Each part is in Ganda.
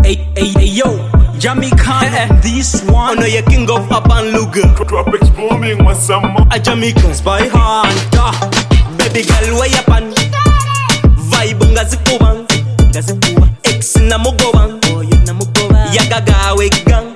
Hey, yo, Jamaican, this one. I know you're king of Urban Luga. Tropics booming with some A Jamaicans by heart. Baby girl, where you pan? Vibe ngazikuban. Ex na mugoban. Yagaga we gang.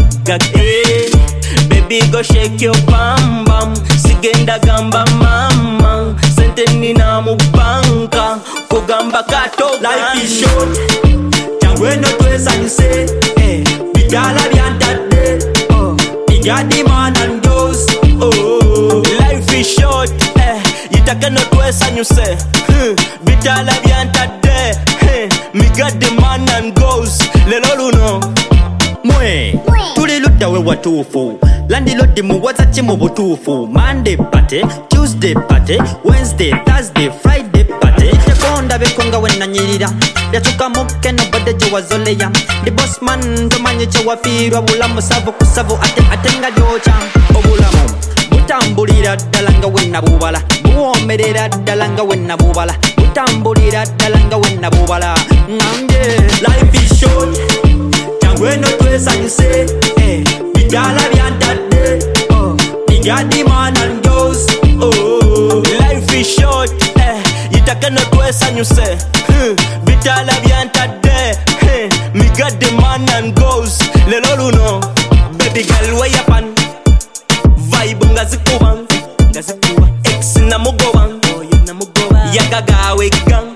Baby go shake your bam bam. Sigenda gamba mama. Senteni na mubanka. Kugamba kato. Life is short. When no twist and you say, big girl I be on that day. You got the man and goes. Life is short. You take no twist and you say, big girl I be on that day. Me got the man and goes. Lelo luno. Mwe tuli ludda we watuufu landilodi muwaza ki mu butuufu Monday party, Tuesday party, Wednesday, Thursday, Friday party tekonda bekonga wenanyirira lyatuka mukke nobadde gye wazoleya the boss man tomanyi kye wafiirwa bulamu savu ku savu ate nga lyokya obulamu butambulira ddala nga wennabubala buwomerera ddala nga wennabubala butambulira ddala nga wennabubala ngambye life is short. When no twist and you say, big girl I be on that day. You got the man and goes. Life is short. You take no twist and you say, big girl I be on that day. Me got the man and goes. Lelo luno. Baby girl where you pan? Vibe ngazikuban. Ex na mugoban. Yagaga we gang.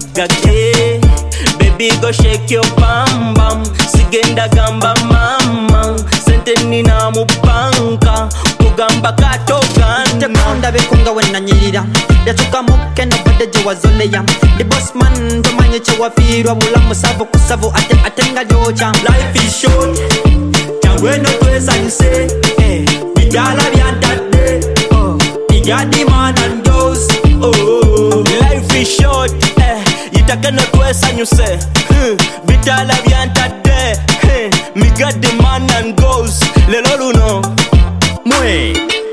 Baby go shake your bam bam. Sigenda gamba mama. Senteni na mubanka. Kugamba kato ganda. tekonda bekonga wenanyirira lyatuka mukke nobadde gye wazoleya the boss man tomanyi kye wafiirwa bulamu savu ku savu ate nga lyokya Life is short. When no twist and you say, big girl I be on that day. You got the man and goes. Life is short. You take no twist and you say, big girl I be on that day. Me got the man and goes. Lelo luno. mwe